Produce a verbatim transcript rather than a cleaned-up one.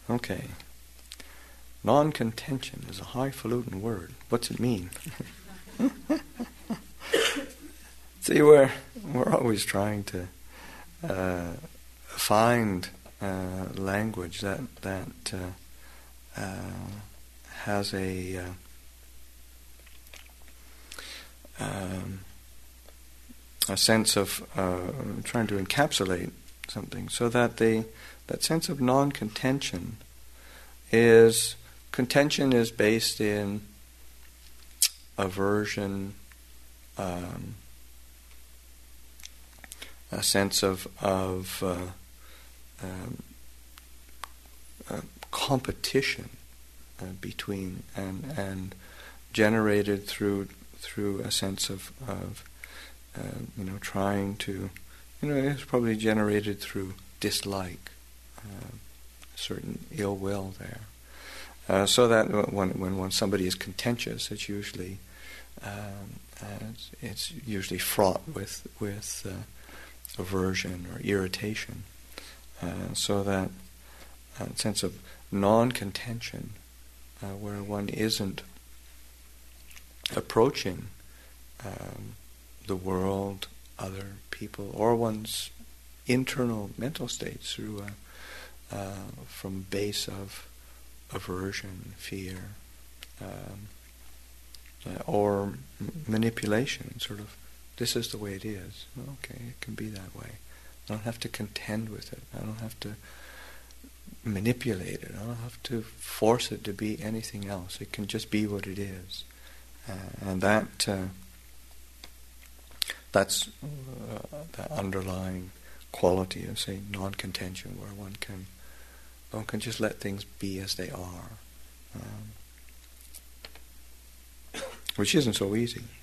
Okay. Non-contention is a highfalutin word. What's it mean? See, we're, we're always trying to uh, find uh, language that, that uh, uh, has a uh, um, a sense of uh, trying to encapsulate something, so that the that sense of non-contention is contention is based in aversion, um, a sense of of uh, um, uh, competition uh, between and and generated through through a sense of of uh, you know trying to you know it's probably generated through dislike, uh, certain ill will there. Uh, so that when, when when somebody is contentious, it's usually um, uh, it's, it's usually fraught with with uh, aversion or irritation. Uh, so that uh, sense of non-contention, uh, where one isn't approaching um, the world, other people, or one's internal mental states through a, uh, from a base of aversion, fear, um, uh, or m- manipulation, sort of, this is the way it is. Okay, it can be that way. I don't have to contend with it. I don't have to manipulate it. I don't have to force it to be anything else. It can just be what it is. Uh, and that uh, that's uh, the underlying quality of, say, non-contention, where one can one can just let things be as they are, um, which isn't so easy.